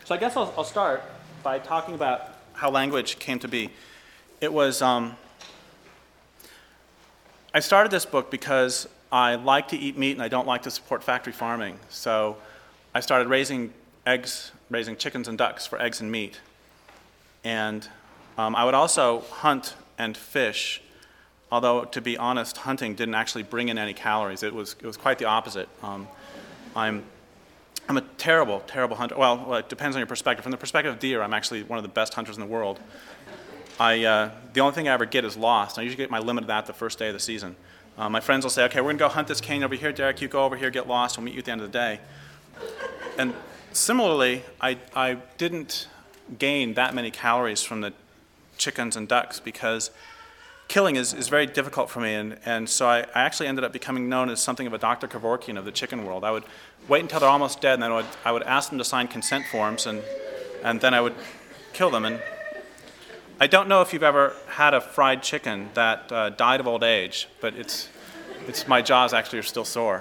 So I guess I'll start by talking about how language came to be. It was, I started this book because I like to eat meat and I don't like to support factory farming. So I started raising chickens and ducks for eggs and meat. And I would also hunt and fish, although to be honest, hunting didn't actually bring in any calories. It was quite the opposite. I'm a terrible, terrible hunter. Well, it depends on your perspective. From the perspective of deer, I'm actually one of the best hunters in the world. The only thing I ever get is lost. I usually get my limit of that the first day of the season. My friends will say, okay, we're going to go hunt this canyon over here, Derek. You go over here, get lost. We'll meet you at the end of the day. And similarly, I didn't gain that many calories from the chickens and ducks because killing is very difficult for me, and so I actually ended up becoming known as something of a Dr. Kevorkian of the chicken world. I would wait until they're almost dead, and then I would ask them to sign consent forms, and then I would kill them. And I don't know if you've ever had a fried chicken that died of old age, but it's my jaws actually are still sore.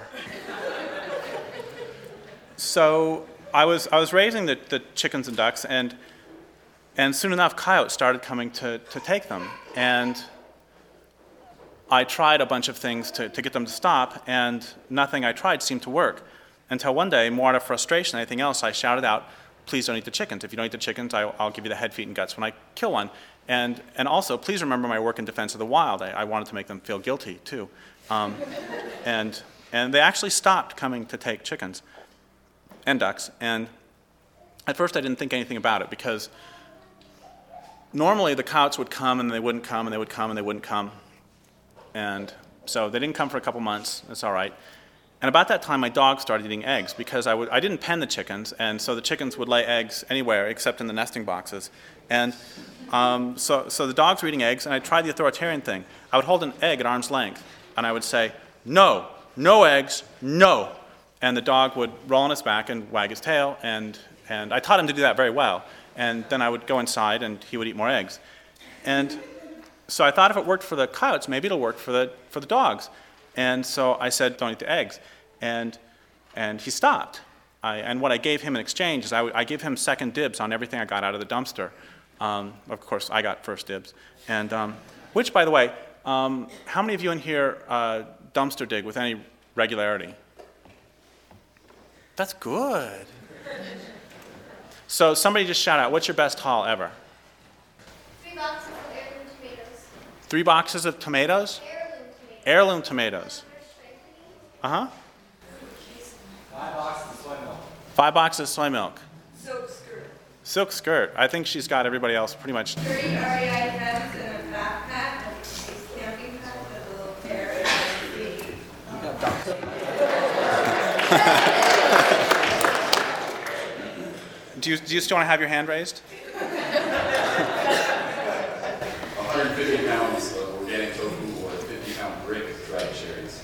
So I was raising the chickens and ducks, and soon enough coyotes started coming to take them, and I tried a bunch of things to get them to stop, and nothing I tried seemed to work. Until one day, more out of frustration than anything else, I shouted out, please don't eat the chickens. If you don't eat the chickens, I'll give you the head, feet, and guts when I kill one. And also, please remember my work in defense of the wild. I wanted to make them feel guilty, too. And they actually stopped coming to take chickens and ducks. And at first, I didn't think anything about it, because normally the coyotes would come, and they wouldn't come, and they would come, and they wouldn't come. And so they didn't come for a couple months. That's all right. And about that time, my dog started eating eggs because I didn't pen the chickens, and so the chickens would lay eggs anywhere except in the nesting boxes. And so the dogs were eating eggs, and I tried the authoritarian thing. I would hold an egg at arm's length, and I would say, no eggs, no. And the dog would roll on his back and wag his tail, and I taught him to do that very well. And then I would go inside, and he would eat more eggs. And so I thought if it worked for the coyotes, maybe it'll work for the dogs. And so I said, don't eat the eggs. And he stopped. And what I gave him in exchange is I gave him second dibs on everything I got out of the dumpster. Of course, I got first dibs. And which, by the way, how many of you in here dumpster dig with any regularity? That's good. So somebody just shout out, what's your best haul ever? 3 boxes of heirloom tomatoes. 3 boxes of tomatoes? Heirloom tomatoes. Uh-huh. 5 boxes of soy milk. 5 boxes of soy milk. Silk skirt. Silk skirt. I think she's got everybody else pretty much. 30 REI hens in a backpack, and a camping pack with a little carrot and seed. Do you still want to have your hand raised? 150 pounds of organic tofu or a 50-pound brick of dried cherries.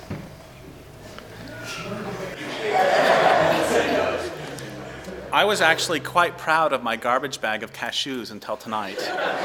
I was actually quite proud of my garbage bag of cashews until tonight.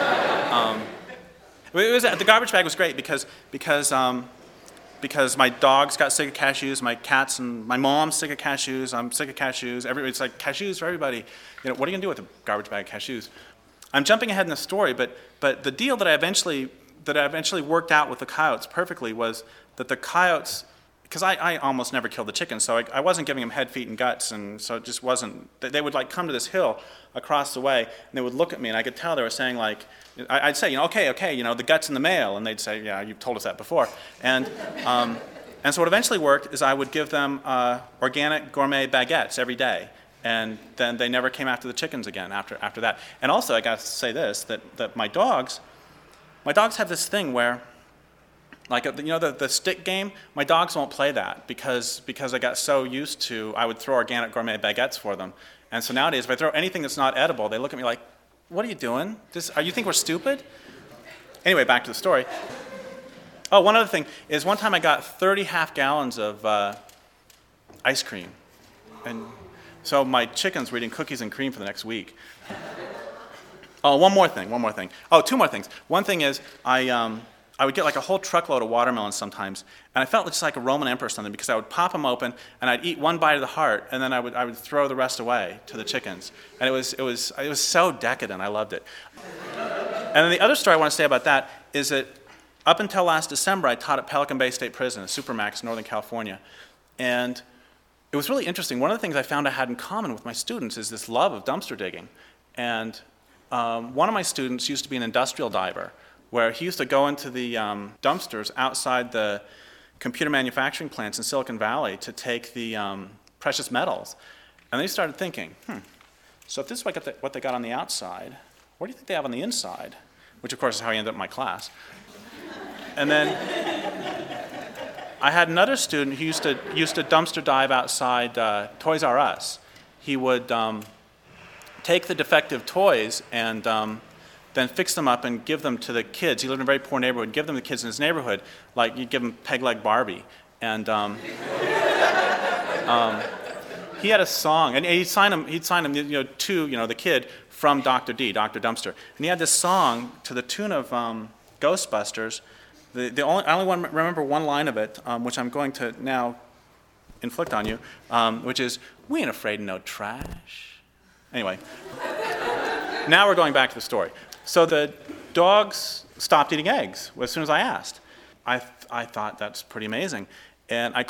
The garbage bag was great because my dogs got sick of cashews, my cats and my mom's sick of cashews. I'm sick of cashews. It's like cashews for everybody. You know, what are you gonna do with a garbage bag of cashews? I'm jumping ahead in the story, but the deal that I eventually worked out with the coyotes perfectly was that the coyotes, because I almost never killed the chickens, so I wasn't giving them head, feet, and guts, and so it just wasn't. They would like come to this hill across the way, and they would look at me, and I could tell they were saying like, I'd say, okay, the guts in the mail, and they'd say, yeah, you've told us that before, and so what eventually worked is I would give them organic gourmet baguettes every day. And then they never came after the chickens again after that. And also, I got to say this, that my dogs have this thing where, like, the stick game, my dogs won't play that because I got so used to, I would throw organic gourmet baguettes for them. And so nowadays, if I throw anything that's not edible, they look at me like, what are you doing? You think we're stupid? Anyway, back to the story. Oh, one other thing is one time I got 30 half gallons of ice cream. And so my chickens were eating cookies and cream for the next week. Oh, one more thing. Oh, 2 more things. One thing is I I would get like a whole truckload of watermelons sometimes, and I felt just like a Roman emperor or something, because I would pop them open and I'd eat one bite of the heart, and then I would throw the rest away to the chickens. And it was so decadent. I loved it. And then the other story I want to say about that is that up until last December, I taught at Pelican Bay State Prison, a Supermax, Northern California, and it was really interesting. One of the things I found I had in common with my students is this love of dumpster digging. And one of my students used to be an industrial diver, where he used to go into the dumpsters outside the computer manufacturing plants in Silicon Valley to take the precious metals. And they started thinking, so if this is what they got on the outside, what do you think they have on the inside? Which, of course, is how he ended up in my class. And then I had another student who used to dumpster dive outside Toys R Us. He would take the defective toys and then fix them up and give them to the kids. He lived in a very poor neighborhood. Give them to the kids in his neighborhood, like you'd give them Peg Leg Barbie. And he had a song, and he'd sign him, to the kid from Dr. D, Dr. Dumpster. And he had this song to the tune of Ghostbusters. I only remember one line of it, which I'm going to now inflict on you, which is, "We ain't afraid of no trash." Anyway, now we're going back to the story. So the dogs stopped eating eggs as soon as I asked. I thought that's pretty amazing. And I